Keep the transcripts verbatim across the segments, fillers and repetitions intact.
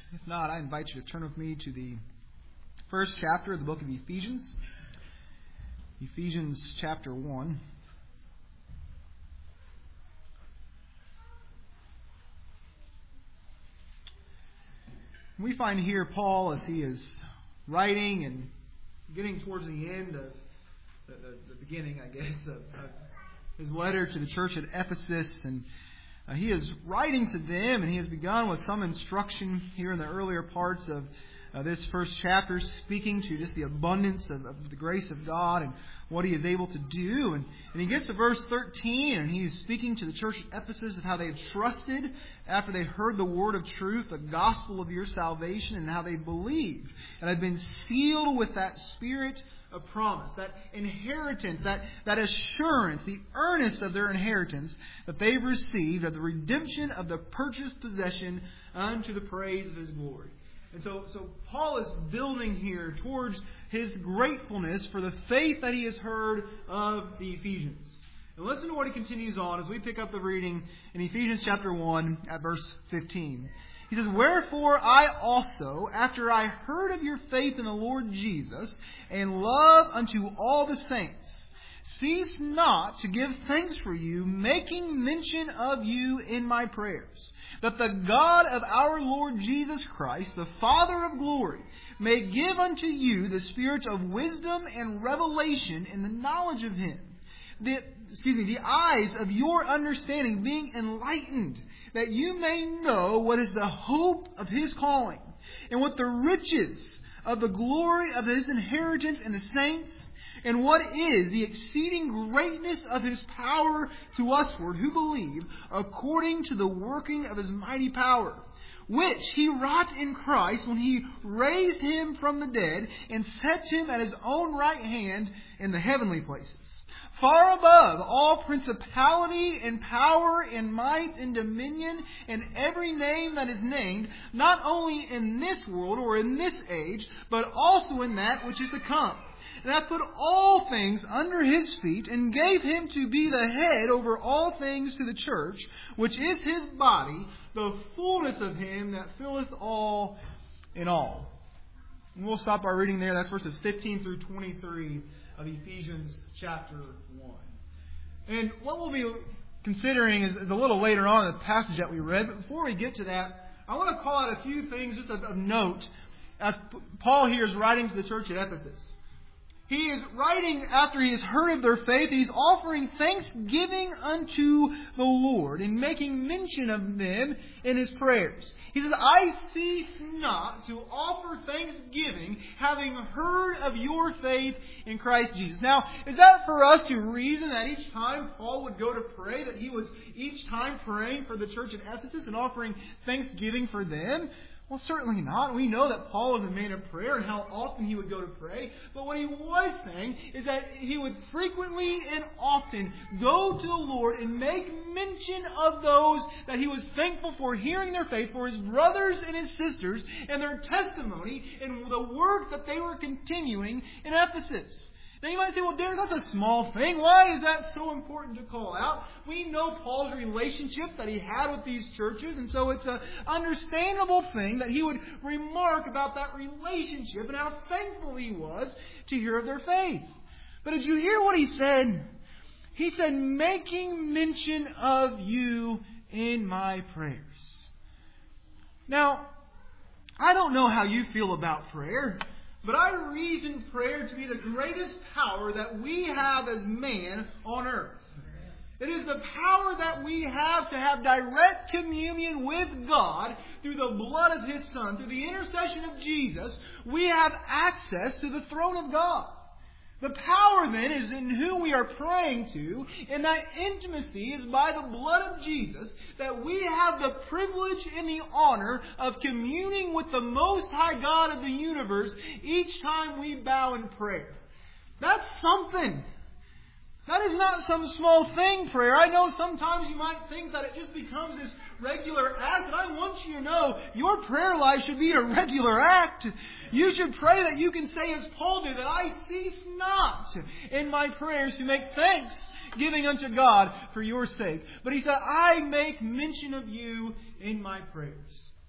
If not, I invite you to turn with me to the first chapter of the book of Ephesians. Ephesians chapter one. We find here Paul, as he is writing and getting towards the end of the, the, the beginning, I guess, of, of his letter to the church at Ephesus, and uh, he is writing to them, and he has begun with some instruction here in the earlier parts of uh, this first chapter, speaking to just the abundance of, of the grace of God and what He is able to do. And, and he gets to verse thirteen, and he's speaking to the church at Ephesus of how they have trusted after they heard the word of truth, the gospel of your salvation, and how they believed and have been sealed with that Spirit of promise, that inheritance, that, that assurance, the earnest of their inheritance that they've received of the redemption of the purchased possession unto the praise of His glory. And so, so Paul is building here towards his gratefulness for the faith that he has heard of the Ephesians. And listen to what he continues on as we pick up the reading in Ephesians chapter one at verse fifteen. He says, "Wherefore I also, after I heard of your faith in the Lord Jesus, and love unto all the saints, cease not to give thanks for you, making mention of you in my prayers, that the God of our Lord Jesus Christ, the Father of glory, may give unto you the spirit of wisdom and revelation in the knowledge of Him. The, excuse me, the eyes of your understanding being enlightened, that you may know what is the hope of His calling, and what the riches of the glory of His inheritance in the saints, and what is the exceeding greatness of His power to usward who believe, according to the working of His mighty power, which He wrought in Christ when He raised Him from the dead, and set Him at His own right hand in the heavenly places, far above all principality and power and might and dominion and every name that is named, not only in this world or in this age, but also in that which is to come. And hath put all things under His feet, and gave Him to be the head over all things to the church, which is His body, the fullness of Him that filleth all in all." And we'll stop our reading there. That's verses fifteen through twenty-three of Ephesians chapter one. And what we'll be considering is, is a little later on in the passage that we read. But before we get to that, I want to call out a few things just of, of note as Paul here is writing to the church at Ephesus. He is writing after he has heard of their faith. He's offering thanksgiving unto the Lord and making mention of them in his prayers. He says, "I cease not to offer thanksgiving, having heard of your faith in Christ Jesus." Now, is that for us to reason that each time Paul would go to pray, that he was each time praying for the church at Ephesus and offering thanksgiving for them? Well, certainly not. We know that Paul was a man of prayer and how often he would go to pray. But what he was saying is that he would frequently and often go to the Lord and make mention of those that he was thankful for hearing their faith, for his brothers and his sisters, and their testimony and the work that they were continuing in Ephesus. Now you might say, well, Derek, that's a small thing. Why is that so important to call out? We know Paul's relationship that he had with these churches, and so it's an understandable thing that he would remark about that relationship and how thankful he was to hear of their faith. But did you hear what he said? He said, "making mention of you in my prayers." Now, I don't know how you feel about prayer, but I reason prayer to be the greatest power that we have as man on earth. It is the power that we have to have direct communion with God through the blood of His Son. Through the intercession of Jesus, we have access to the throne of God. The power then is in who we are praying to, and that intimacy is by the blood of Jesus, that we have the privilege and the honor of communing with the Most High God of the universe each time we bow in prayer. That's something. That is not some small thing, prayer. I know sometimes you might think that it just becomes this regular act, but I want you to know your prayer life should be a regular act. You should pray that you can say as Paul did, that I cease not in my prayers to make thanks giving unto God for your sake. But he said, "I make mention of you in my prayers."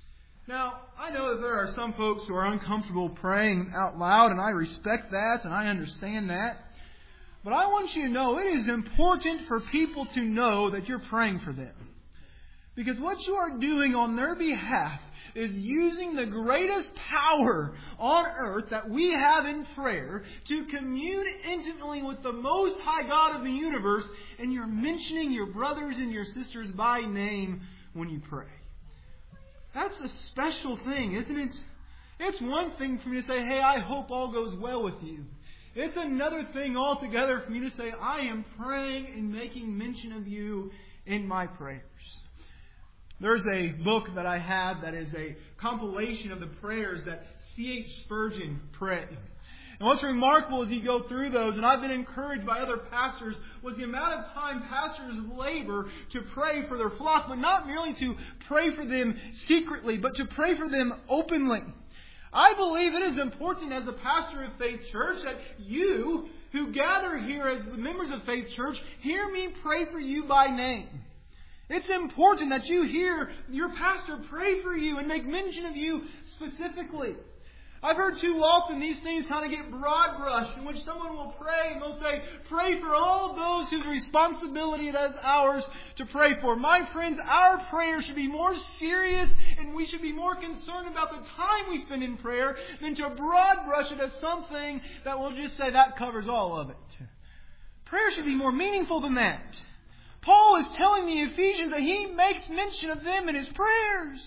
Now, I know that there are some folks who are uncomfortable praying out loud, and I respect that, and I understand that. But I want you to know it is important for people to know that you're praying for them. Because what you are doing on their behalf is using the greatest power on earth that we have in prayer to commune intimately with the Most High God of the universe, and you're mentioning your brothers and your sisters by name when you pray. That's a special thing, isn't it? It's one thing for me to say, hey, I hope all goes well with you. It's another thing altogether for me to say, I am praying and making mention of you in my prayers. There's a book that I have that is a compilation of the prayers that C H Spurgeon prayed. And what's remarkable as you go through those, and I've been encouraged by other pastors, was the amount of time pastors labor to pray for their flock, but not merely to pray for them secretly, but to pray for them openly. I believe it is important as a pastor of Faith Church that you, who gather here as the members of Faith Church, hear me pray for you by name. It's important that you hear your pastor pray for you and make mention of you specifically. I've heard too often these things kind of get broad brushed, in which someone will pray and they'll say, pray for all those whose responsibility it is ours to pray for. My friends, our prayer should be more serious, and we should be more concerned about the time we spend in prayer than to broad brush it as something that will just say that covers all of it. Prayer should be more meaningful than that. Paul is telling the Ephesians that he makes mention of them in his prayers.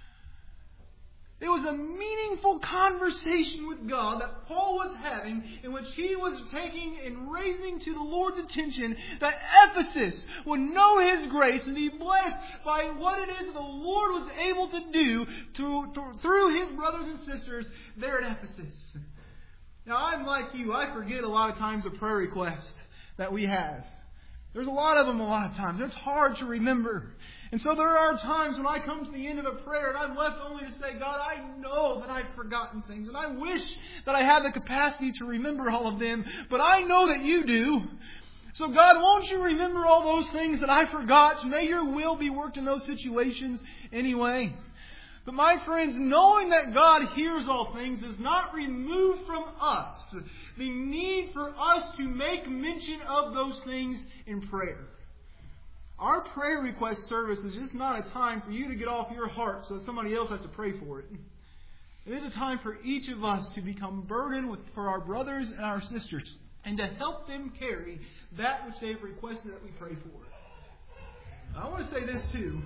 It was a meaningful conversation with God that Paul was having, in which he was taking and raising to the Lord's attention that Ephesus would know His grace and be blessed by what it is that the Lord was able to do to, to, through His brothers and sisters there at Ephesus. Now, I'm like you. I forget a lot of times the prayer requests that we have. There's a lot of them a lot of times. It's hard to remember. And so there are times when I come to the end of a prayer and I'm left only to say, God, I know that I've forgotten things. And I wish that I had the capacity to remember all of them. But I know that you do. So God, won't you remember all those things that I forgot? May your will be worked in those situations anyway. But my friends, knowing that God hears all things does not remove from us the need for us to make mention of those things in prayer. Our prayer request service is just not a time for you to get off your heart so that somebody else has to pray for it. It is a time for each of us to become burdened with, for our brothers and our sisters, and to help them carry that which they've requested that we pray for. I want to say this too.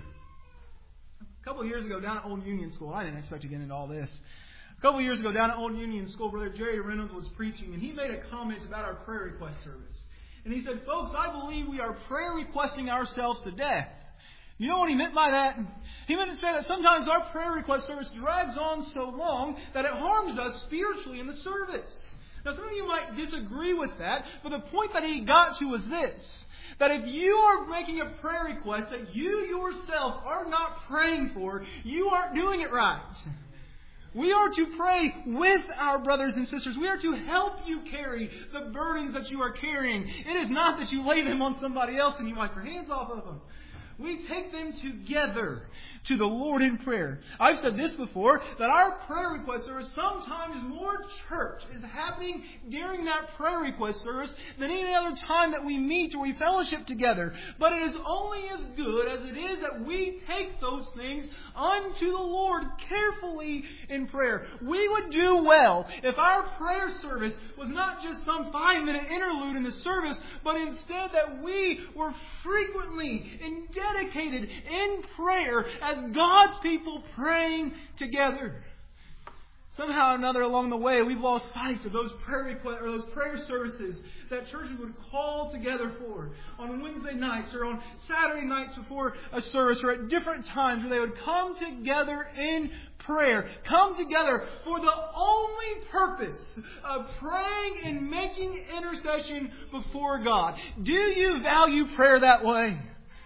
A couple of years ago down at Old Union School, I didn't expect to get into all this. A couple of years ago down at Old Union School, Brother Jerry Reynolds was preaching, and he made a comment about our prayer request service. And he said, folks, I believe we are prayer requesting ourselves to death. You know what he meant by that? He meant to say that sometimes our prayer request service drags on so long that it harms us spiritually in the service. Now, some of you might disagree with that, but the point that he got to was this. That if you are making a prayer request that you yourself are not praying for, you aren't doing it right. We are to pray with our brothers and sisters. We are to help you carry the burdens that you are carrying. It is not that you lay them on somebody else and you wipe your hands off of them. We take them together to the Lord in prayer. I've said this before, that our prayer request service, sometimes more church is happening during that prayer request service than any other time that we meet or we fellowship together. But it is only as good as it is that we take those things unto the Lord carefully in prayer. We would do well if our prayer service was not just some five-minute interlude in the service, but instead that we were frequently and dedicated in prayer as God's people praying together. Somehow or another along the way, we've lost sight of those prayer requests or those prayer services that churches would call together for on Wednesday nights or on Saturday nights before a service or at different times where they would come together in prayer. Come together for the only purpose of praying and making intercession before God. Do you value prayer that way?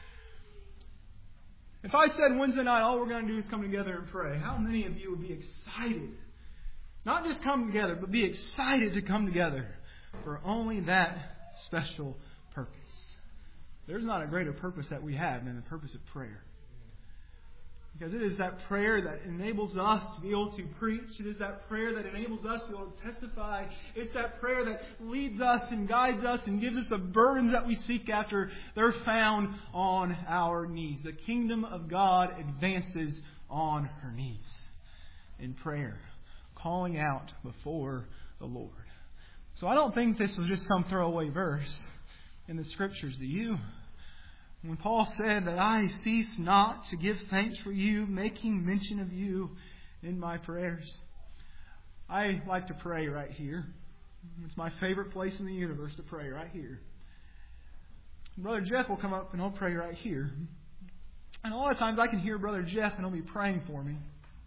If I said Wednesday night, all we're going to do is come together and pray, how many of you would be excited? Not just come together, but be excited to come together for only that special purpose. There's not a greater purpose that we have than the purpose of prayer. Because it is that prayer that enables us to be able to preach. It is that prayer that enables us to be able to testify. It's that prayer that leads us and guides us and gives us the burdens that we seek after. They're found on our knees. The kingdom of God advances on her knees in prayer, calling out before the Lord. So I don't think this was just some throwaway verse in the Scriptures, do you? When Paul said that I cease not to give thanks for you, making mention of you in my prayers. I like to pray right here. It's my favorite place in the universe to pray, right here. Brother Jeff will come up and he'll pray right here. And a lot of times I can hear Brother Jeff and he'll be praying for me.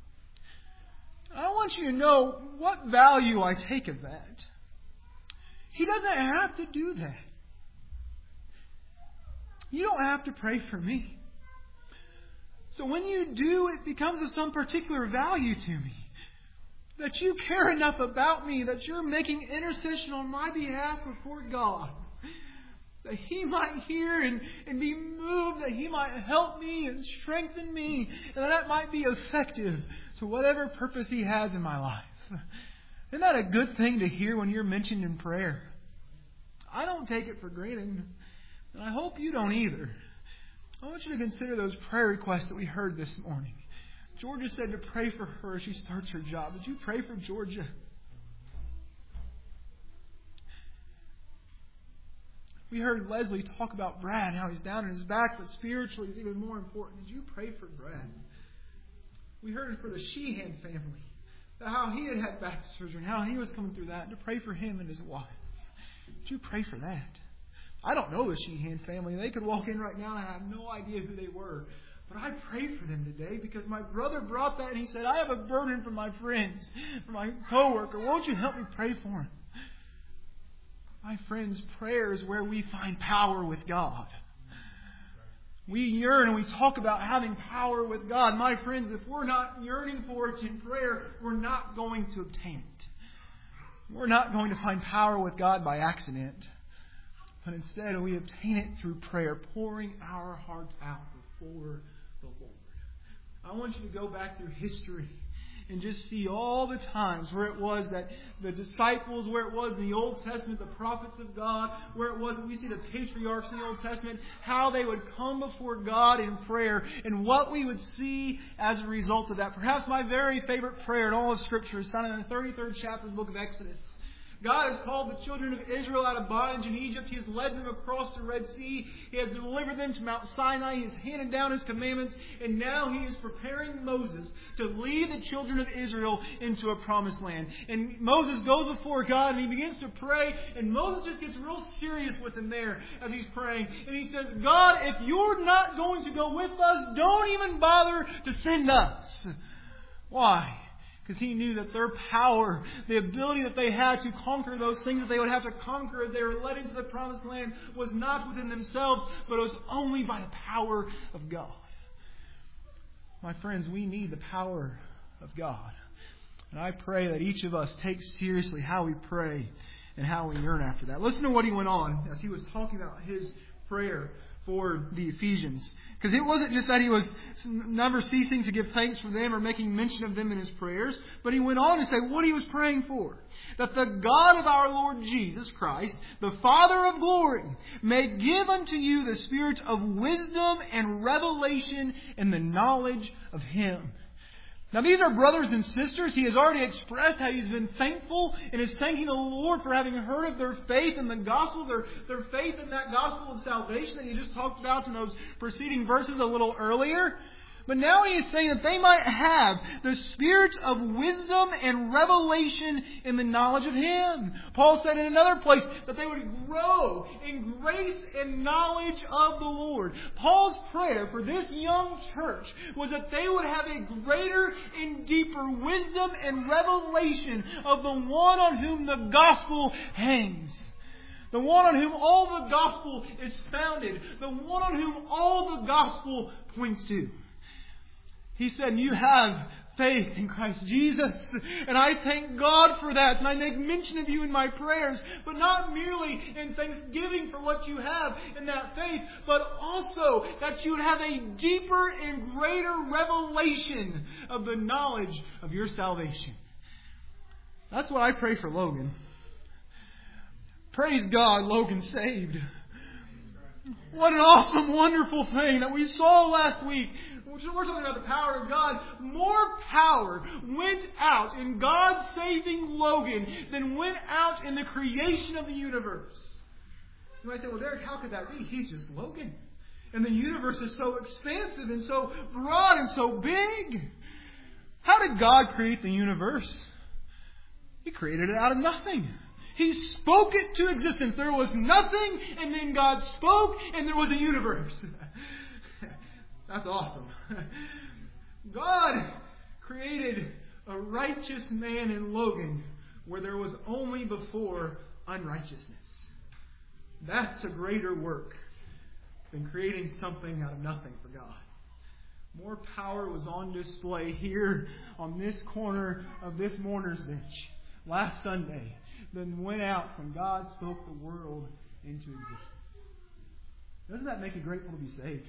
I want you to know what value I take of that. He doesn't have to do that. You don't have to pray for me. So when you do, it becomes of some particular value to me. That you care enough about me, that you're making intercession on my behalf before God. That He might hear and, and be moved, that He might help me and strengthen me, and that that might be effective to whatever purpose He has in my life. Isn't that a good thing to hear when you're mentioned in prayer? I don't take it for granted. And I hope you don't either. I want you to consider those prayer requests that we heard this morning. Georgia said to pray for her as she starts her job. Did you pray for Georgia? We heard Leslie talk about Brad, how he's down on his back, but spiritually it's even more important. Did you pray for Brad? We heard for the Sheehan family, how he had had back surgery and how he was coming through that, and to pray for him and his wife. Did you pray for that? I don't know the Sheehan family. They could walk in right now and I have no idea who they were. But I prayed for them today because my brother brought that and he said, I have a burden for my friends, for my coworker. Won't you help me pray for him? My friends, prayer is where we find power with God. We yearn and we talk about having power with God. My friends, if we're not yearning for it in prayer, we're not going to obtain it. We're not going to find power with God by accident. But instead, we obtain it through prayer, pouring our hearts out before the Lord. I want you to go back through history and just see all the times where it was that the disciples, where it was in the Old Testament, the prophets of God, where it was we see the patriarchs in the Old Testament, how they would come before God in prayer and what we would see as a result of that. Perhaps my very favorite prayer in all of Scripture is found in the thirty-third chapter of the book of Exodus. God has called the children of Israel out of bondage in Egypt. He has led them across the Red Sea. He has delivered them to Mount Sinai. He has handed down His commandments. And now He is preparing Moses to lead the children of Israel into a promised land. And Moses goes before God and he begins to pray. And Moses just gets real serious with him there as he's praying. And he says, God, if you're not going to go with us, don't even bother to send us. Why? Because he knew that their power, the ability that they had to conquer those things that they would have to conquer as they were led into the promised land was not within themselves, but it was only by the power of God. My friends, we need the power of God. And I pray that each of us takes seriously how we pray and how we yearn after that. Listen to what he went on as he was talking about his prayer for the Ephesians. Because it wasn't just that he was never ceasing to give thanks for them or making mention of them in his prayers, but he went on to say what he was praying for. That the God of our Lord Jesus Christ, the Father of glory, may give unto you the spirit of wisdom and revelation in the knowledge of Him. Now these are brothers and sisters. He has already expressed how he's been thankful and is thanking the Lord for having heard of their faith in the gospel, their, their faith in that gospel of salvation that he just talked about in those preceding verses a little earlier. But now he is saying that they might have the spirit of wisdom and revelation in the knowledge of Him. Paul said in another place that they would grow in grace and knowledge of the Lord. Paul's prayer for this young church was that they would have a greater and deeper wisdom and revelation of the one on whom the gospel hangs. The one on whom all the gospel is founded. The one on whom all the gospel points to. He said, you have faith in Christ Jesus. And I thank God for that. And I make mention of you in my prayers, but not merely in thanksgiving for what you have in that faith, but also that you would have a deeper and greater revelation of the knowledge of your salvation. That's what I pray for Logan. Praise God, Logan's saved. What an awesome, wonderful thing that we saw last week. We're talking about the power of God. More power went out in God saving Logan than went out in the creation of the universe. You might say, well, Derek, how could that be? He's just Logan. And the universe is so expansive and so broad and so big. How did God create the universe? He created it out of nothing. He spoke it to existence. There was nothing, and then God spoke, and there was a universe. That's awesome. God created a righteous man in Logan where there was only before unrighteousness. That's a greater work than creating something out of nothing for God. More power was on display here on this corner of this mourner's bench last Sunday than went out when God spoke the world into existence. Doesn't that make you grateful to be saved?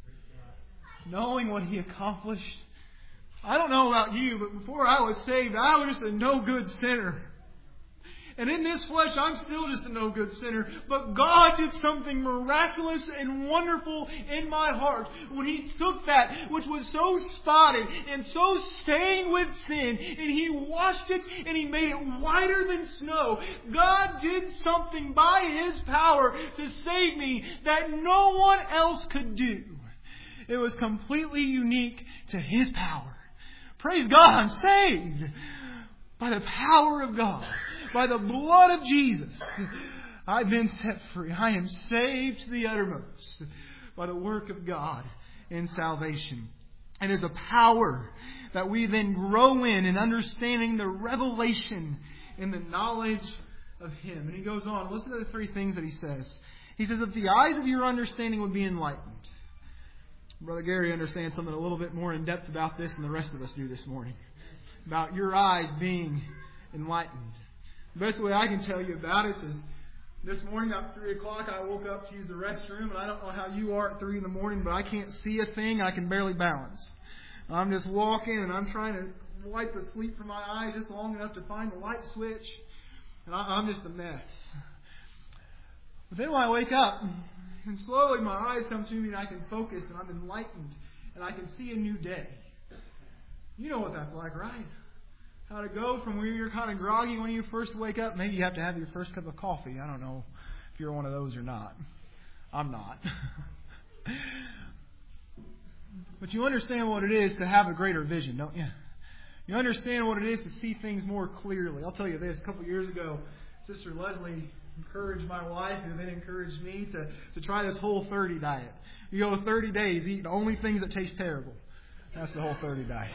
Knowing what He accomplished. I don't know about you, but before I was saved, I was just a no-good sinner. And in this flesh, I'm still just a no-good sinner. But God did something miraculous and wonderful in my heart when He took that which was so spotted and so stained with sin, and He washed it and He made it whiter than snow. God did something by His power to save me that no one else could do. It was completely unique to His power. Praise God, I'm saved by the power of God. By the blood of Jesus, I've been set free. I am saved to the uttermost by the work of God in salvation. It is a power that we then grow in in understanding the revelation in the knowledge of Him. And he goes on. Listen to the three things that he says. He says, if the eyes of your understanding would be enlightened. Brother Gary understands something a little bit more in depth about this than the rest of us do this morning. About your eyes being enlightened. The best way I can tell you about it is this morning at three o'clock I woke up to use the restroom, and I don't know how you are at three in the morning, but I can't see a thing. I can barely balance. I'm just walking and I'm trying to wipe the sleep from my eyes just long enough to find the light switch, and I, I'm just a mess. But then when I wake up, and slowly my eyes come to me and I can focus and I'm enlightened and I can see a new day. You know what that's like, right? How to go from where you're kind of groggy when you first wake up. Maybe you have to have your first cup of coffee. I don't know if you're one of those or not. I'm not. But you understand what it is to have a greater vision, don't you? You understand what it is to see things more clearly. I'll tell you this. A couple of years ago, Sister Leslie encouraged my wife, and then encouraged me to, to try this Whole thirty diet. You go thirty days eating only things that taste terrible. That's the Whole thirty diet.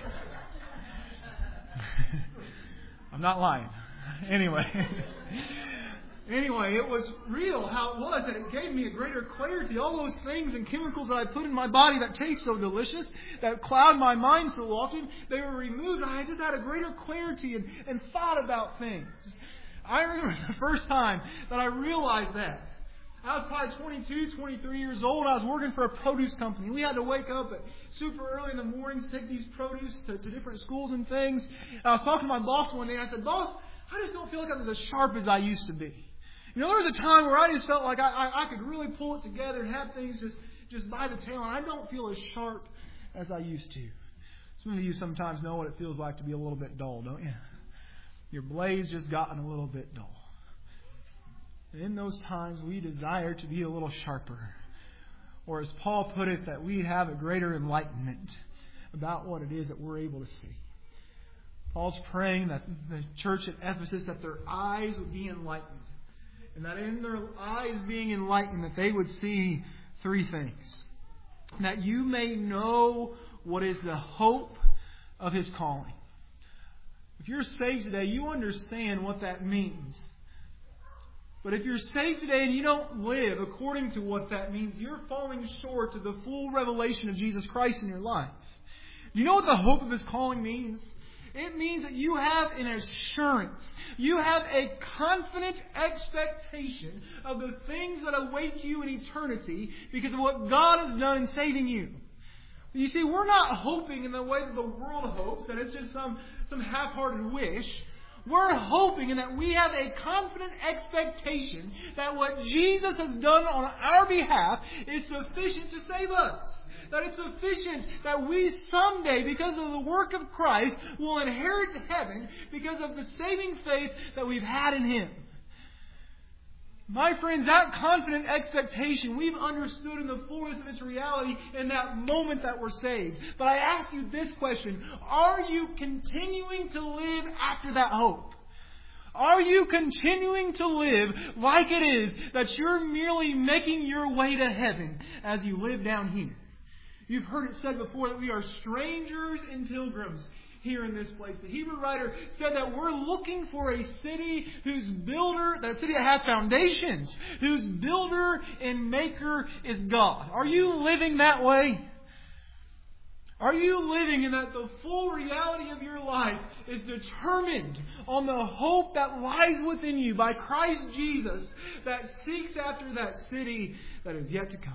I'm not lying. Anyway. Anyway, it was real how it was, and it gave me a greater clarity. All those things and chemicals that I put in my body that taste so delicious, that cloud my mind so often, they were removed. I just had a greater clarity and, and thought about things. I remember the first time that I realized that. I was probably twenty-two, twenty-three years old. I was working for a produce company. We had to wake up at super early in the mornings to take these produce to, to different schools and things. And I was talking to my boss one day, and I said, "Boss, I just don't feel like I'm as sharp as I used to be." You know, there was a time where I just felt like I, I, I could really pull it together and have things just, just by the tail, and I don't feel as sharp as I used to. Some of you sometimes know what it feels like to be a little bit dull, don't you? Your blade's just gotten a little bit dull. And in those times, we desire to be a little sharper. Or as Paul put it, that we'd have a greater enlightenment about what it is that we're able to see. Paul's praying that the church at Ephesus, that their eyes would be enlightened. And that in their eyes being enlightened, that they would see three things. That you may know what is the hope of His calling. If you're saved today, you understand what that means. But if you're saved today and you don't live according to what that means, you're falling short of the full revelation of Jesus Christ in your life. Do you know what the hope of His calling means? It means that you have an assurance. You have a confident expectation of the things that await you in eternity because of what God has done in saving you. You see, we're not hoping in the way that the world hopes, that it's just some, some half-hearted wish. We're hoping in that we have a confident expectation that what Jesus has done on our behalf is sufficient to save us. That it's sufficient that we someday, because of the work of Christ, will inherit heaven because of the saving faith that we've had in Him. My friends, that confident expectation we've understood in the fullness of its reality in that moment that we're saved. But I ask you this question: are you continuing to live after that hope? Are you continuing to live like it is that you're merely making your way to heaven as you live down here? You've heard it said before that we are strangers and pilgrims here in this place. The Hebrew writer said that we're looking for a city whose builder, that city that has foundations, whose builder and maker is God. Are you living that way? Are you living in that the full reality of your life is determined on the hope that lies within you by Christ Jesus that seeks after that city that is yet to come?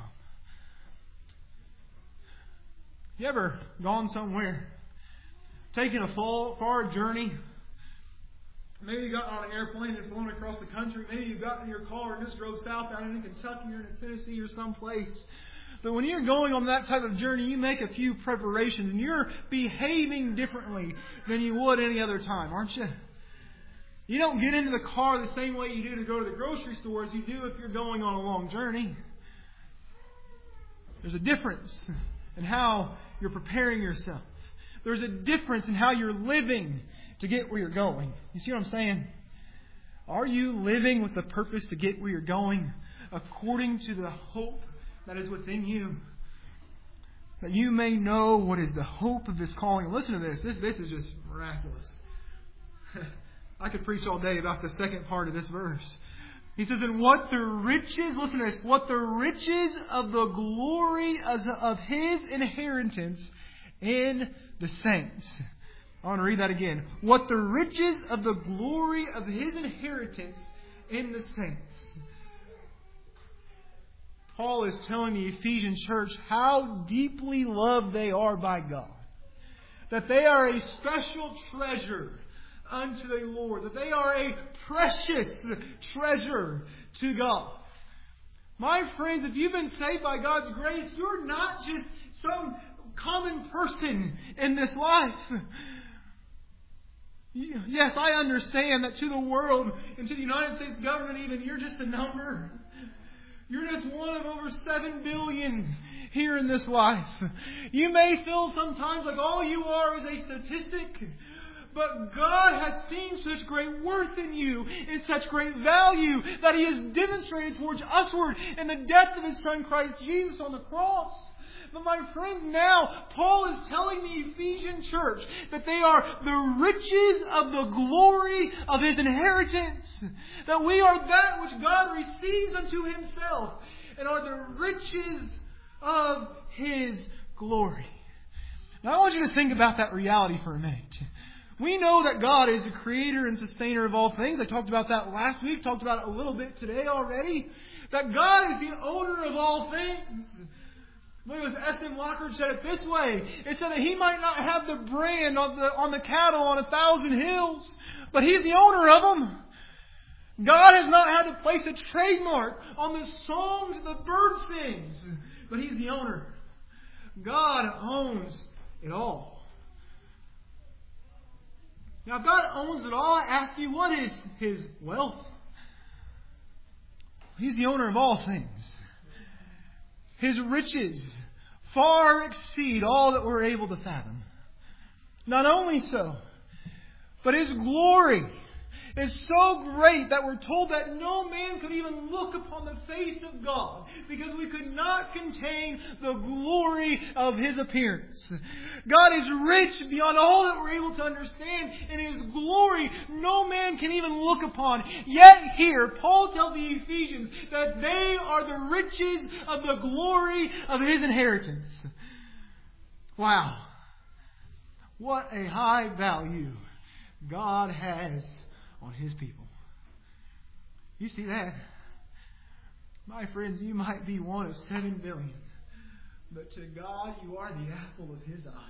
You ever gone somewhere, taken a far, far journey? Maybe you got on an airplane and flown across the country. Maybe you got in your car and just drove south down into Kentucky or into Tennessee or someplace. But when you're going on that type of journey, you make a few preparations and you're behaving differently than you would any other time, aren't you? You don't get into the car the same way you do to go to the grocery store as you do if you're going on a long journey. There's a difference in how you're preparing yourself. There's a difference in how you're living to get where you're going. You see what I'm saying? Are you living with the purpose to get where you're going according to the hope that is within you? That you may know what is the hope of His calling. Listen to this. This, this is just miraculous. I could preach all day about the second part of this verse. He says, and what the riches, listen to this, what the riches of the glory of His inheritance in the saints. I want to read that again. What the riches of the glory of His inheritance in the saints. Paul is telling the Ephesian church how deeply loved they are by God. That they are a special treasure unto the Lord. That they are a precious treasure to God. My friends, if you've been saved by God's grace, you're not just some common person in this life. Yes, I understand that to the world and to the United States government even, you're just a number. You're just one of over seven billion here in this life. You may feel sometimes like all you are is a statistic. But God has seen such great worth in you and such great value that He has demonstrated towards usward in the death of His Son Christ Jesus on the cross. But my friends, now Paul is telling the Ephesian church that they are the riches of the glory of His inheritance. That we are that which God receives unto Himself and are the riches of His glory. Now I want you to think about that reality for a minute. We know that God is the creator and sustainer of all things. I talked about that last week, talked about it a little bit today already. That God is the owner of all things. I believe it was S M Lockridge said it this way. It said that He might not have the brand on the, on the cattle on a thousand hills, but He's the owner of them. God has not had to place a trademark on the songs the bird sings, but He's the owner. God owns it all. Now, if God owns it all, I ask you, what is His wealth? He's the owner of all things. His riches far exceed all that we're able to fathom. Not only so, but His glory is so great that we're told that no man could even look upon the face of God because we could not contain the glory of His appearance. God is rich beyond all that we're able to understand, and His glory no man can even look upon. Yet here, Paul tells the Ephesians that they are the riches of the glory of His inheritance. Wow. What a high value God has on His people. You see that? My friends, you might be one of seven billion, but to God you are the apple of His eye.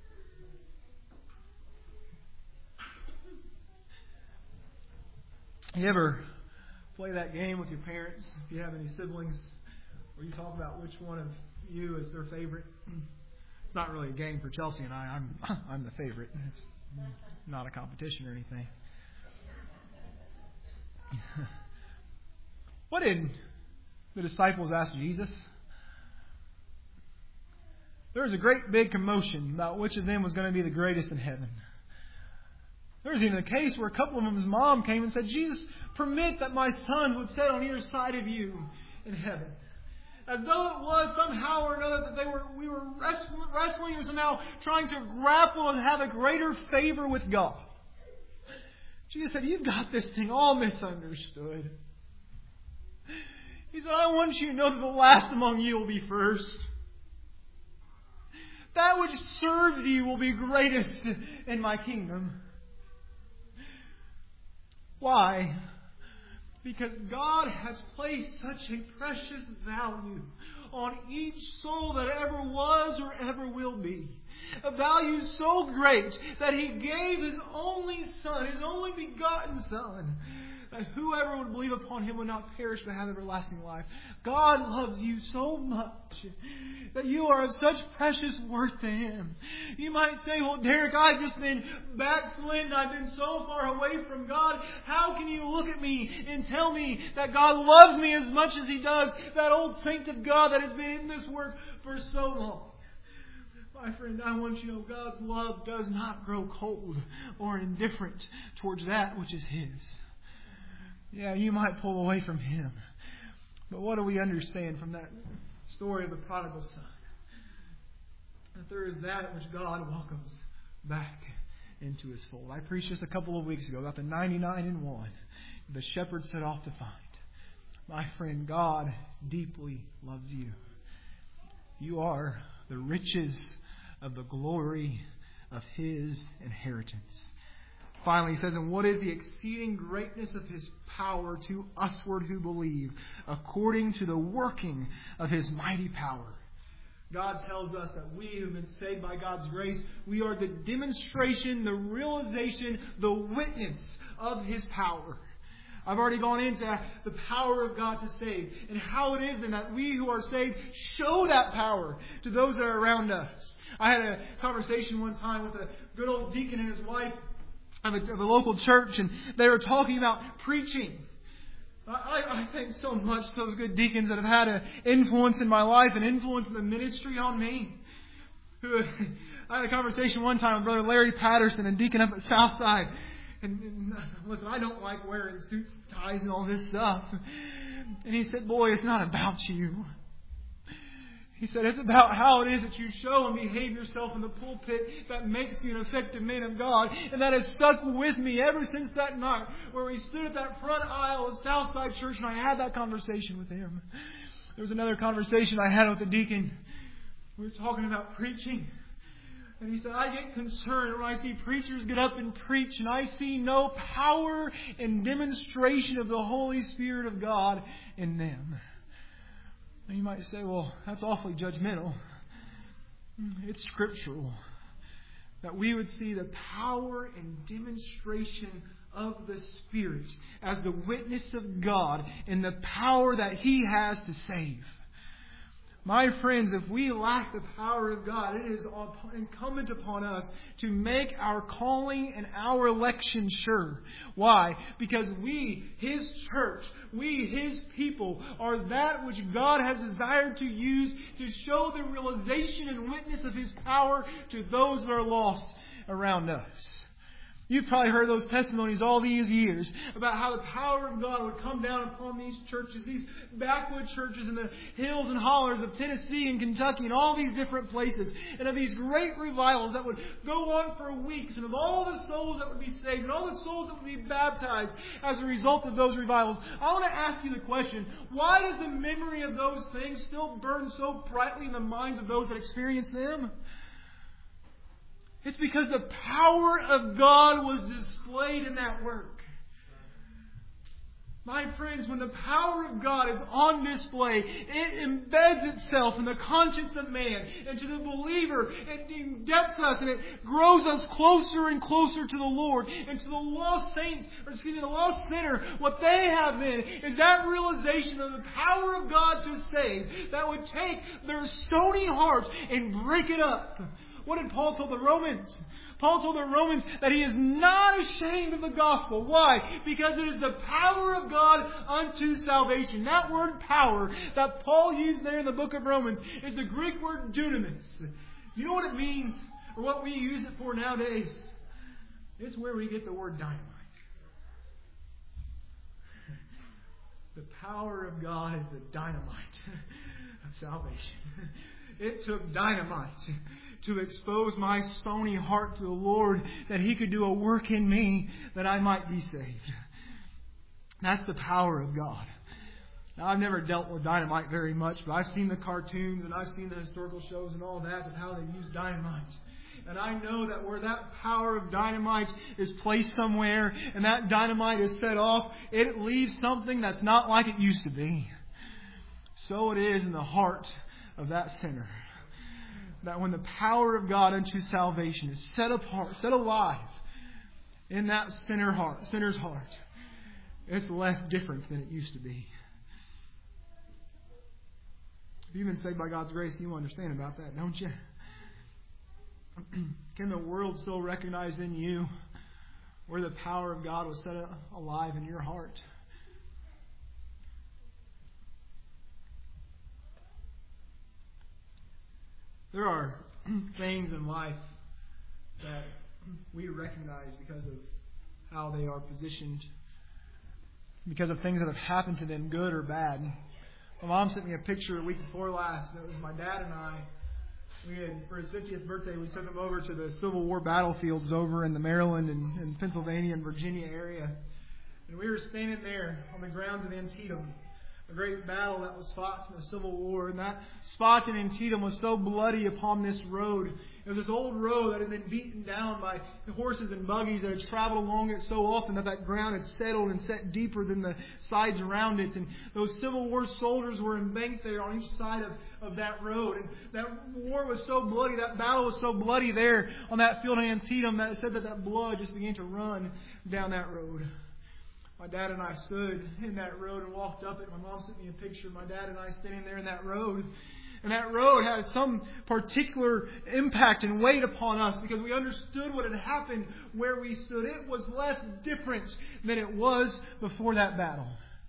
You ever play that game with your parents, if you have any siblings, where you talk about which one of you is their favorite? It's not really a game for Chelsea and I. I'm I'm the favorite. It's not a competition or anything. What did the disciples ask Jesus? There was a great big commotion about which of them was going to be the greatest in heaven. There was even a case where a couple of them's mom came and said, Jesus, permit that my son would sit on either side of you in heaven. As though it was somehow or another that they were we were wrestling, wrestling or somehow trying to grapple and have a greater favor with God. Jesus said, you've got this thing all misunderstood. He said, I want you to know that the last among you will be first. That which serves you will be greatest in my kingdom. Why? Because God has placed such a precious value on each soul that ever was or ever will be. A value so great that He gave His only Son, His only begotten Son, that whoever would believe upon Him would not perish but have everlasting life. God loves you so much that you are of such precious worth to Him. You might say, well, Derek, I've just been backslidden. I've been so far away from God. How can you look at me and tell me that God loves me as much as He does that old saint of God that has been in this work for so long? My friend, I want you to know God's love does not grow cold or indifferent towards that which is His. Yeah, you might pull away from Him. But what do we understand from that story of the prodigal son? That there is that which God welcomes back into His fold. I preached this a couple of weeks ago about the ninety-nine and one the shepherd set off to find. My friend, God deeply loves you. You are the riches of the glory of His inheritance. Finally, he says, and what is the exceeding greatness of His power to usward who believe, according to the working of His mighty power. God tells us that we who have been saved by God's grace, we are the demonstration, the realization, the witness of His power. I've already gone into the power of God to save and how it is then that we who are saved show that power to those that are around us. I had a conversation one time with a good old deacon and his wife of a, of a local church, and they were talking about preaching. I, I thank so much those good deacons that have had an influence in my life and influence in the ministry on me. Who, I had a conversation one time with Brother Larry Patterson, a deacon up at Southside. And, and listen, I don't like wearing suits, ties, and all this stuff. And he said, boy, it's not about you. He said, it's about how it is that you show and behave yourself in the pulpit that makes you an effective man of God. And that has stuck with me ever since that night where we stood at that front aisle of Southside Church and I had that conversation with him. There was another conversation I had with the deacon. We were talking about preaching. And he said, I get concerned when I see preachers get up and preach and I see no power and demonstration of the Holy Spirit of God in them. And you might say, well, that's awfully judgmental. It's scriptural. That we would see the power and demonstration of the Spirit as the witness of God in the power that He has to save. My friends, if we lack the power of God, it is incumbent upon us to make our calling and our election sure. Why? Because we, His church, we, His people, are that which God has desired to use to show the realization and witness of His power to those that are lost around us. You've probably heard those testimonies all these years about how the power of God would come down upon these churches, these backwood churches in the hills and hollers of Tennessee and Kentucky and all these different places. And of these great revivals that would go on for weeks, and of all the souls that would be saved and all the souls that would be baptized as a result of those revivals. I want to ask you the question, why does the memory of those things still burn so brightly in the minds of those that experience them? It's because the power of God was displayed in that work. My friends, when the power of God is on display, it embeds itself in the conscience of man. And to the believer, it indebts us and it grows us closer and closer to the Lord. And to the lost saints, or excuse me, the lost sinner, what they have then is that realization of the power of God to save that would take their stony hearts and break it up. What did Paul tell the Romans? Paul told the Romans that he is not ashamed of the gospel. Why? Because it is the power of God unto salvation. That word power that Paul used there in the book of Romans is the Greek word dunamis. You know what it means? Or what we use it for nowadays? It's where we get the word dynamite. The power of God is the dynamite of salvation. It took dynamite to expose my stony heart to the Lord, that He could do a work in me that I might be saved. That's the power of God. Now, I've never dealt with dynamite very much, but I've seen the cartoons and I've seen the historical shows and all that of how they use dynamite. And I know that where that power of dynamite is placed somewhere and that dynamite is set off, it leaves something that's not like it used to be. So it is in the heart of that sinner. That when the power of God unto salvation is set apart, set alive in that sinner heart, sinner's heart, it's left different than it used to be. If you've been saved by God's grace, you understand about that, don't you? Can the world still recognize in you where the power of God was set alive in your heart? There are things in life that we recognize because of how they are positioned, because of things that have happened to them, good or bad. My mom sent me a picture a week before last, and it was my dad and I. We had, for his fiftieth birthday, we took him over to the Civil War battlefields over in the Maryland and, and Pennsylvania and Virginia area. And we were standing there on the grounds of Antietam. A great battle that was fought in the Civil War. And that spot in Antietam was so bloody upon this road. It was this old road that had been beaten down by the horses and buggies that had traveled along it so often that that ground had settled and set deeper than the sides around it. And those Civil War soldiers were embanked there on each side of, of that road. And that war was so bloody, that battle was so bloody there on that field in Antietam that it said that that blood just began to run down that road. My dad and I stood in that road and walked up it. My mom sent me a picture of my dad and I standing there in that road. And that road had some particular impact and weight upon us because we understood what had happened where we stood. It was less different than it was before that battle.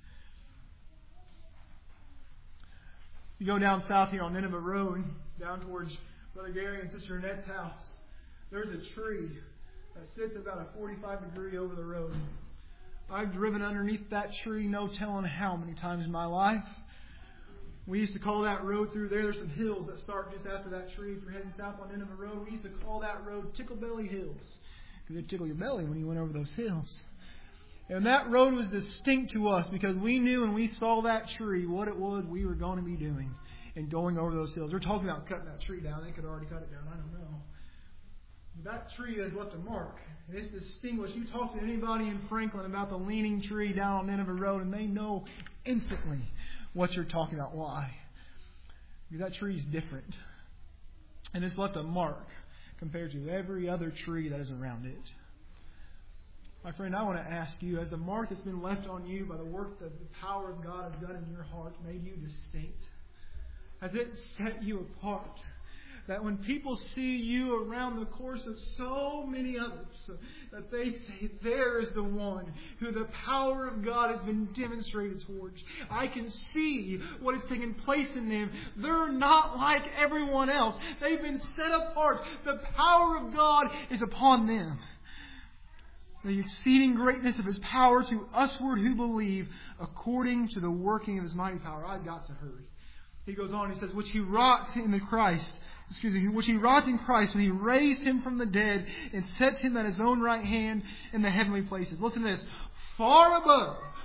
You go down south here on Nineveh Road, down towards Brother Gary and Sister Annette's house. There's a tree that sits about a forty-five degree over the road. I've driven underneath that tree no telling how many times in my life. We used to call that road through there. There's some hills that start just after that tree. If you're heading south on Nineveh Road, we used to call that road Tickle Belly Hills. Because it'd tickle your belly when you went over those hills. And that road was distinct to us because we knew when we saw that tree what it was we were going to be doing and going over those hills. They're talking about cutting that tree down. They could already cut it down. I don't know. That tree has left a mark. And it's distinguished. You talk to anybody in Franklin about the leaning tree down on Nineveh Road and they know instantly what you're talking about. Why? Because that tree is different. And it's left a mark compared to every other tree that is around it. My friend, I want to ask you, has the mark that's been left on you by the work that the power of God has done in your heart made you distinct? Has it set you apart? That when people see you around the course of so many others, that they say, there is the one who the power of God has been demonstrated towards. I can see what has taken place in them. They're not like everyone else. They've been set apart. The power of God is upon them. The exceeding greatness of His power to usward who believe, according to the working of His mighty power. I've got to hurry. He goes on, he says, which He wrought in the Christ, excuse me, which He wrought in Christ when He raised Him from the dead and sets Him at His own right hand in the heavenly places. Listen to this. Far above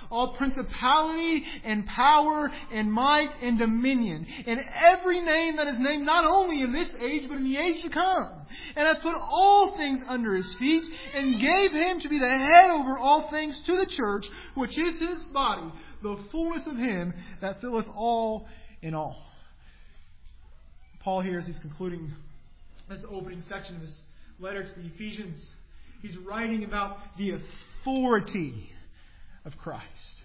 all principality and power and might and dominion, and every name that is named not only in this age but in the age to come, and hath put all things under His feet, and gave Him to be the head over all things to the church, which is His body, the fullness of Him that filleth all in all. Paul here, as he's concluding this opening section of his letter to the Ephesians, he's writing about the authority of Christ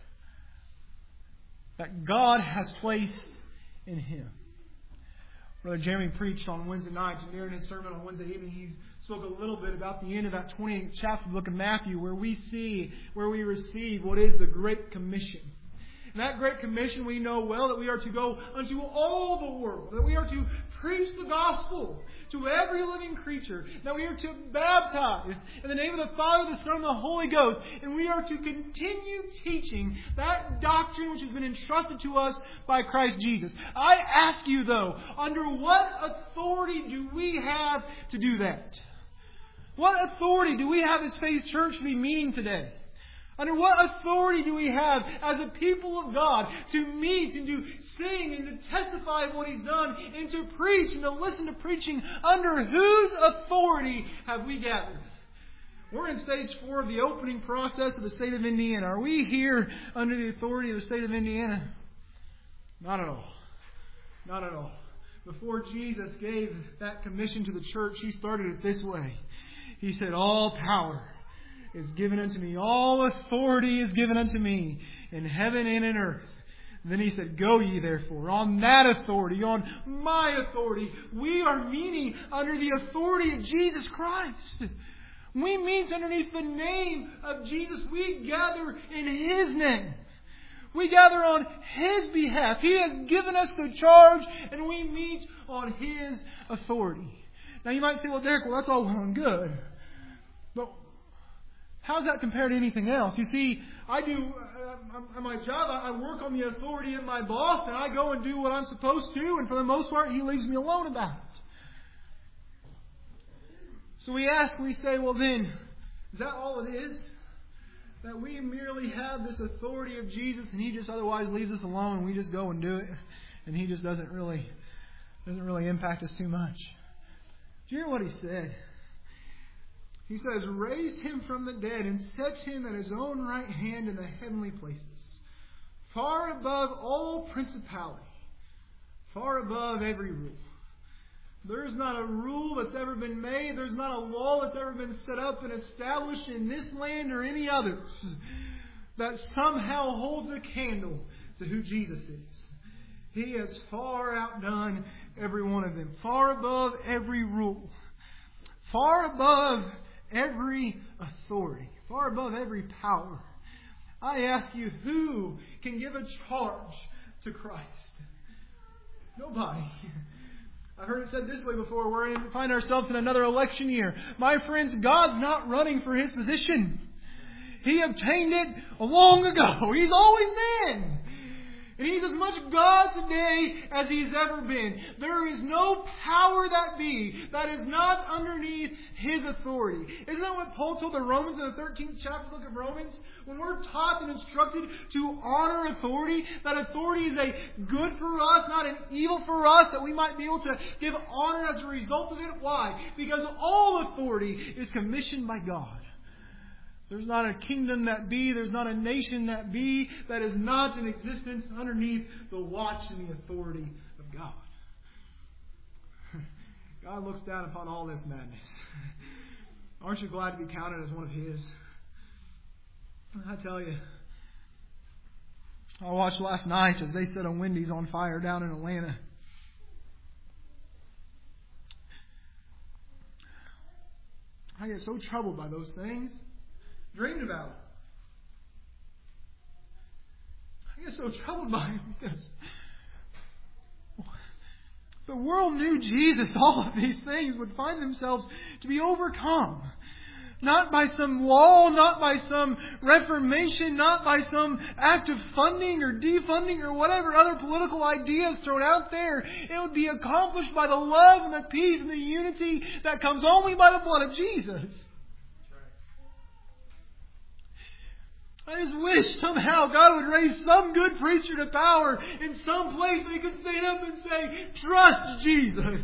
that God has placed in Him. Brother Jeremy preached on Wednesday night, and during his sermon on Wednesday evening, he spoke a little bit about the end of that twenty-eighth chapter of the book of Matthew, where we see, where we receive what is the Great Commission. And that Great Commission, we know well that we are to go unto all the world, that we are to preach the gospel to every living creature, that we are to baptize in the name of the Father, the Son, and the Holy Ghost, and we are to continue teaching that doctrine which has been entrusted to us by Christ Jesus. I ask you, though, under what authority do we have to do that? What authority do we have as Faith Church to be meeting today? Under what authority do we have as a people of God to meet and to sing and to testify of what He's done and to preach and to listen to preaching? Under whose authority have we gathered? We're in stage four of the opening process of the state of Indiana. Are we here under the authority of the state of Indiana? Not at all. Not at all. Before Jesus gave that commission to the church, He started it this way. He said, all power is given unto me. All authority is given unto me in heaven and in earth. Then He said, go ye therefore. On that authority, on my authority, we are meeting under the authority of Jesus Christ. We meet underneath the name of Jesus. We gather in His name. We gather on His behalf. He has given us the charge, and we meet on His authority. Now you might say, well, Derek, well, that's all well and good. But how does that compare to anything else? You see, I do, uh, my job, I work on the authority of my boss, and I go and do what I'm supposed to, and for the most part, he leaves me alone about it. So we ask, we say, well then, is that all it is? That we merely have this authority of Jesus, and He just otherwise leaves us alone, and we just go and do it, and He just doesn't really, doesn't really impact us too much. Do you hear what He said? He says, raised Him from the dead and set Him at His own right hand in the heavenly places, far above all principality, far above every rule. There's not a rule that's ever been made, there's not a law that's ever been set up and established in this land or any others that somehow holds a candle to who Jesus is. He has far outdone every one of them, far above every rule, far above every authority, far above every power. I ask you, who can give a charge to Christ? Nobody. I've heard it said this way before. We find ourselves in another election year. My friends, God's not running for His position. He obtained it long ago. He's always been. And He's as much God today as He's ever been. There is no power that be that is not underneath His authority. Isn't that what Paul told the Romans in the thirteenth chapter of the book of Romans? When we're taught and instructed to honor authority, that authority is a good for us, not an evil for us, that we might be able to give honor as a result of it. Why? Because all authority is commissioned by God. There's not a kingdom that be, there's not a nation that be, that is not in existence underneath the watch and the authority of God. God looks down upon all this madness. Aren't you glad to be counted as one of His? I tell you, I watched last night as they set a Wendy's on fire down in Atlanta. I get so troubled by those things. Dreamed about it. I get so troubled by it because if the world knew Jesus, all of these things would find themselves to be overcome. Not by some law, not by some reformation, not by some act of funding or defunding or whatever other political ideas thrown out there. It would be accomplished by the love and the peace and the unity that comes only by the blood of Jesus. I just wish somehow God would raise some good preacher to power in some place that he could stand up and say, trust Jesus.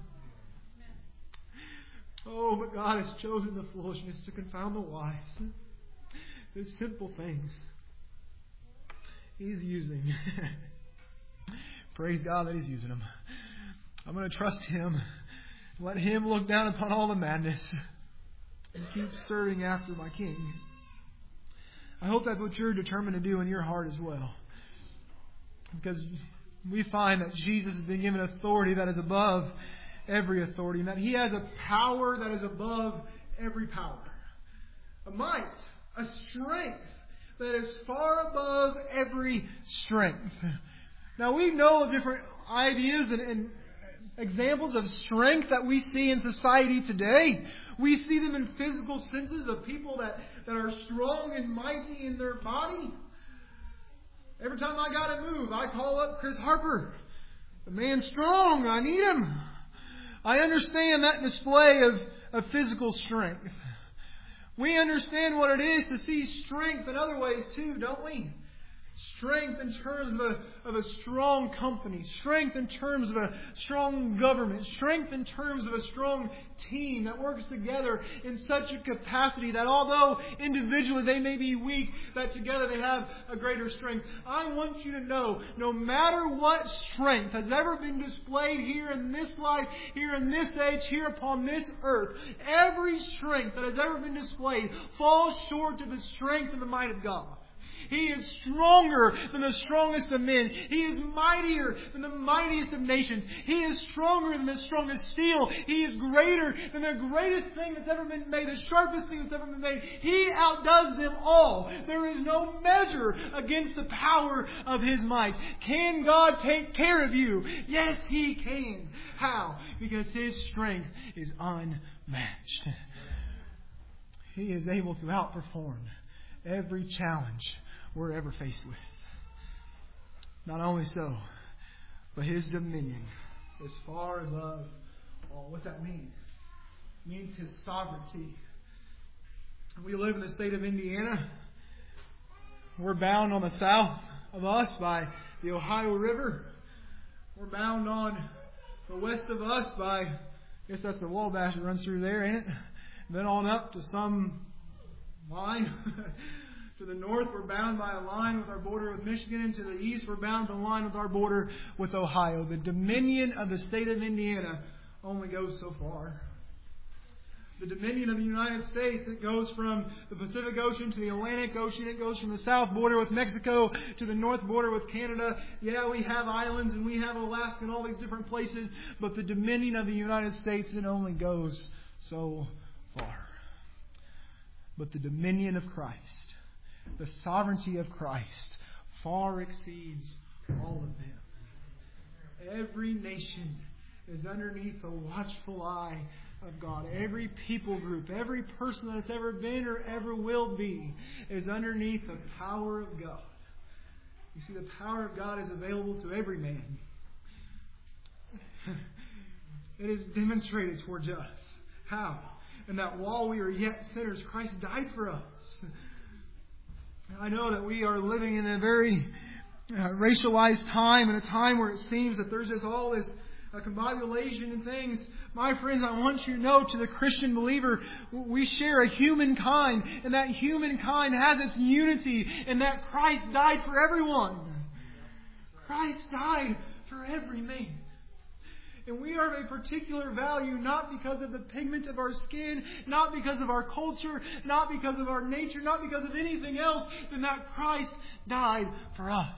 Oh, but God has chosen the foolishness to confound the wise. These simple things He's using. Praise God that He's using them. I'm going to trust Him. Let Him look down upon all the madness and keep serving after my King. I hope that's what you're determined to do in your heart as well. Because we find that Jesus has been given authority that is above every authority, and that He has a power that is above every power. A might, a strength that is far above every strength. Now we know of different ideas and, and examples of strength that we see in society today. We see them in physical senses of people that, that are strong and mighty in their body. Every time I got to move, I call up Chris Harper. The man's strong. I need him. I understand that display of, of physical strength. We understand what it is to see strength in other ways too, don't we? Strength in terms of a, of a strong company. Strength in terms of a strong government. Strength in terms of a strong team that works together in such a capacity that although individually they may be weak, that together they have a greater strength. I want you to know, no matter what strength has ever been displayed here in this life, here in this age, here upon this earth, every strength that has ever been displayed falls short of the strength and the might of God. He is stronger than the strongest of men. He is mightier than the mightiest of nations. He is stronger than the strongest steel. He is greater than the greatest thing that's ever been made, the sharpest thing that's ever been made. He outdoes them all. There is no measure against the power of His might. Can God take care of you? Yes, He can. How? Because His strength is unmatched. He is able to outperform every challenge we're ever faced with. Not only so, but His dominion is far above all. What's that mean? It means His sovereignty. We live in the state of Indiana. We're bound on the south of us by the Ohio River. We're bound on the west of us by, I guess that's the Wabash that runs through there, ain't it? And then on up to some line. To the north, we're bound by a line with our border with Michigan. And to the east, we're bound by a line with our border with Ohio. The dominion of the state of Indiana only goes so far. The dominion of the United States, it goes from the Pacific Ocean to the Atlantic Ocean. It goes from the south border with Mexico to the north border with Canada. Yeah, we have islands and we have Alaska and all these different places. But the dominion of the United States, it only goes so far. But the dominion of Christ, the sovereignty of Christ, far exceeds all of them. Every nation is underneath the watchful eye of God. Every people group, every person that's ever been or ever will be is underneath the power of God. You see, the power of God is available to every man. It is demonstrated towards us. How? And that while we are yet sinners, Christ died for us. I know that we are living in a very uh, racialized time, and a time where it seems that there's just all this uh, combobulation and things. My friends, I want you to know, to the Christian believer, we share a humankind, and that humankind has its unity, and that Christ died for everyone. Christ died for every man. And we are of a particular value, not because of the pigment of our skin, not because of our culture, not because of our nature, not because of anything else, than that Christ died for us.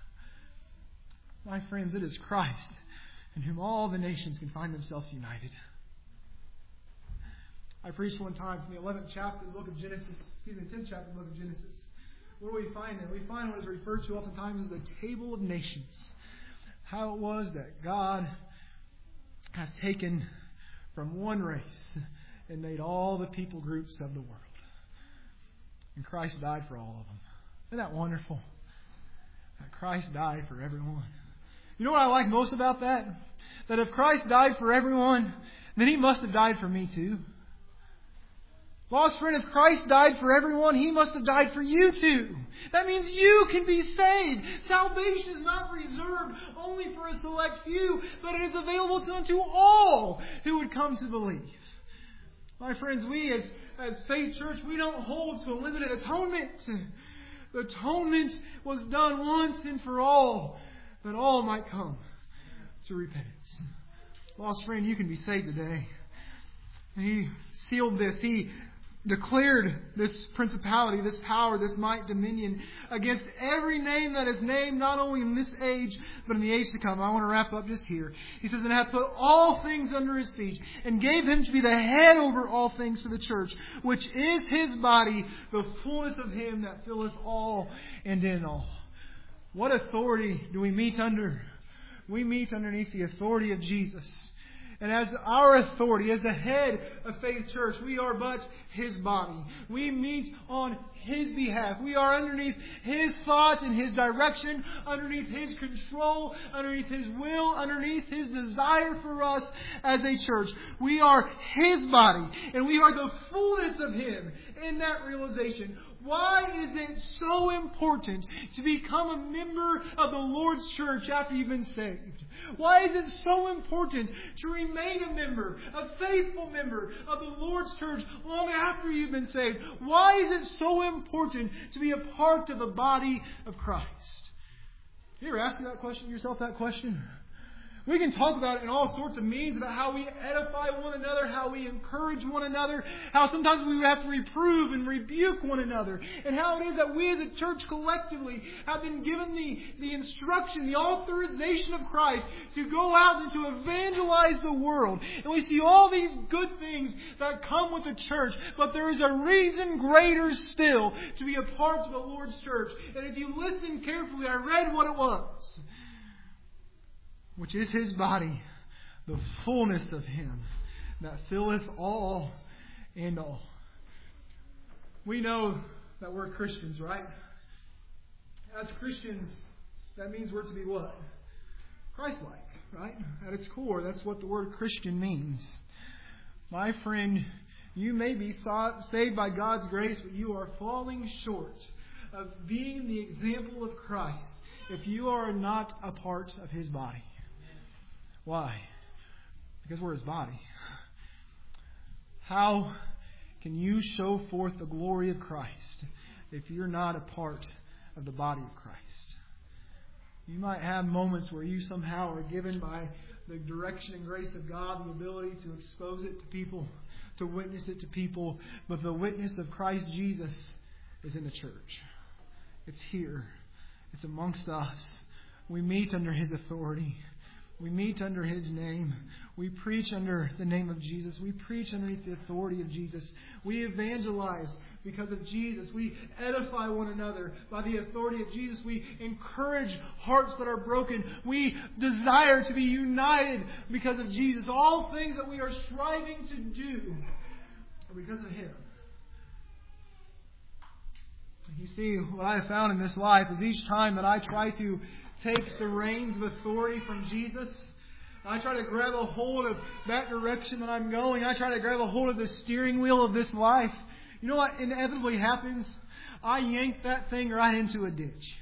My friends, it is Christ in whom all the nations can find themselves united. I preached one time from the eleventh chapter of the book of Genesis, excuse me, tenth chapter of the book of Genesis. What do we find there? We find what is referred to oftentimes as the table of nations. How it was that God has taken from one race and made all the people groups of the world. And Christ died for all of them. Isn't that wonderful? That Christ died for everyone. You know what I like most about that? That if Christ died for everyone, then He must have died for me too. Lost friend, if Christ died for everyone, He must have died for you too. That means you can be saved. Salvation is not reserved only for a select few, but it is available to unto all who would come to believe. My friends, we as, as Faith Church, we don't hold to a limited atonement. The atonement was done once and for all, that all might come to repentance. Lost friend, you can be saved today. He sealed this. He declared this principality, this power, this might, dominion against every name that is named, not only in this age, but in the age to come. I want to wrap up just here. He says, and hath put all things under His feet, and gave Him to be the head over all things for the church, which is His body, the fullness of Him that filleth all and in all. What authority do we meet under? We meet underneath the authority of Jesus. And as our authority, as the head of Faith Church, we are but His body. We meet on His behalf. We are underneath His thoughts and His direction, underneath His control, underneath His will, underneath His desire for us as a church. We are His body, and we are the fullness of Him in that realization. Why is it so important to become a member of the Lord's church after you've been saved? Why is it so important to remain a member, a faithful member of the Lord's church long after you've been saved? Why is it so important to be a part of the body of Christ? You ever asked that question, yourself that question? We can talk about it in all sorts of means, about how we edify one another, how we encourage one another, how sometimes we have to reprove and rebuke one another, and how it is that we as a church collectively have been given the, the instruction, the authorization of Christ to go out and to evangelize the world. And we see all these good things that come with the church, but there is a reason greater still to be a part of the Lord's church. And if you listen carefully, I read what it was. Which is His body, the fullness of Him that filleth all and all. We know that we're Christians, right? As Christians, that means we're to be what? Christ-like, right? At its core, that's what the word Christian means. My friend, you may be saved by God's grace, but you are falling short of being the example of Christ if you are not a part of His body. Why? Because we're His body. How can you show forth the glory of Christ if you're not a part of the body of Christ? You might have moments where you somehow are given by the direction and grace of God the ability to expose it to people, to witness it to people, but the witness of Christ Jesus is in the church. It's here. It's amongst us. We meet under His authority. We meet under His name. We preach under the name of Jesus. We preach underneath the authority of Jesus. We evangelize because of Jesus. We edify one another by the authority of Jesus. We encourage hearts that are broken. We desire to be united because of Jesus. All things that we are striving to do are because of Him. You see, what I have found in this life is each time that I try to take the reins of authority from Jesus, I try to grab a hold of that direction that I'm going. I try to grab a hold of the steering wheel of this life. You know what inevitably happens? I yank that thing right into a ditch.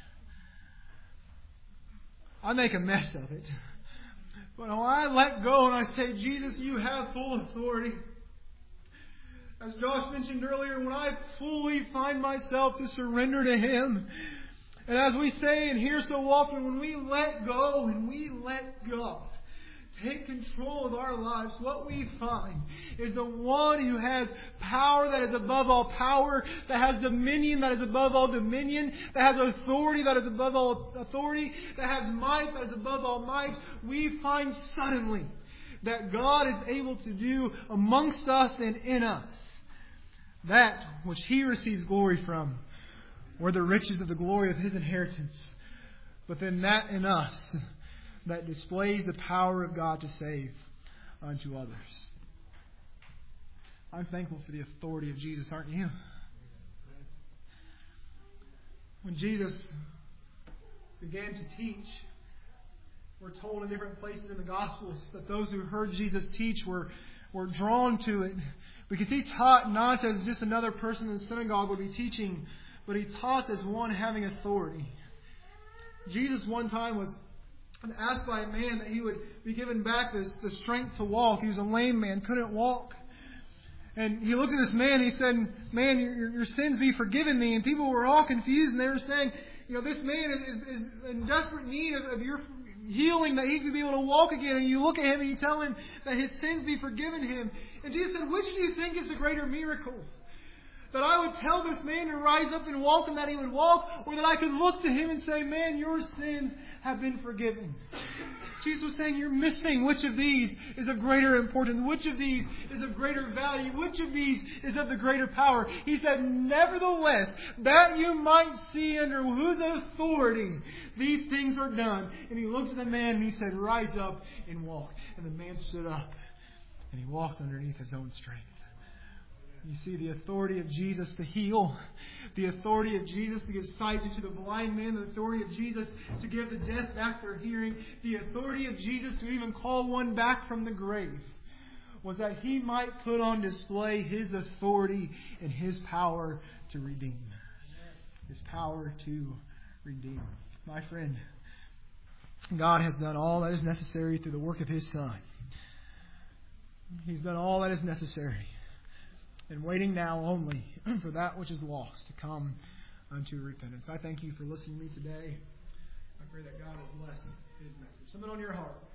I make a mess of it. But when I let go and I say, Jesus, you have full authority. As Josh mentioned earlier, when I fully find myself to surrender to Him, and as we say and hear so often, when we let go and we let God take control of our lives, what we find is the one who has power that is above all power, that has dominion that is above all dominion, that has authority that is above all authority, that has might that is above all might. We find suddenly that God is able to do amongst us and in us that which He receives glory from, or the riches of the glory of His inheritance. But then that in us that displays the power of God to save unto others. I'm thankful for the authority of Jesus, aren't you? When Jesus began to teach, we're told in different places in the Gospels that those who heard Jesus teach were, were drawn to it Because he taught not as just another person in the synagogue would be teaching, but he taught as one having authority. Jesus one time was asked by a man that he would be given back this, the strength to walk. He was a lame man, couldn't walk. And he looked at this man and he said, "Man, your, your sins be forgiven me." And people were all confused and they were saying, you know, this man is, is, is in desperate need of, of your healing, that he could be able to walk again. And you look at him and you tell him that his sins be forgiven him. And Jesus said, "Which do you think is the greater miracle? That I would tell this man to rise up and walk and that he would walk, or that I could look to him and say, 'Man, your sins have been forgiven'?" Jesus was saying, you're missing which of these is of greater importance, which of these is of greater value, which of these is of the greater power. He said, "Nevertheless, that you might see under whose authority these things are done." And he looked at the man and he said, "Rise up and walk." And the man stood up and he walked underneath his own strength. You see the authority of Jesus to heal, the authority of Jesus to give sight to the blind man, the authority of Jesus to give the deaf back their hearing, the authority of Jesus to even call one back from the grave, was that He might put on display His authority and His power to redeem. His power to redeem. My friend, God has done all that is necessary through the work of His Son. He's done all that is necessary. And waiting now only for that which is lost to come unto repentance. I thank you for listening to me today. I pray that God will bless His message. Something on your heart.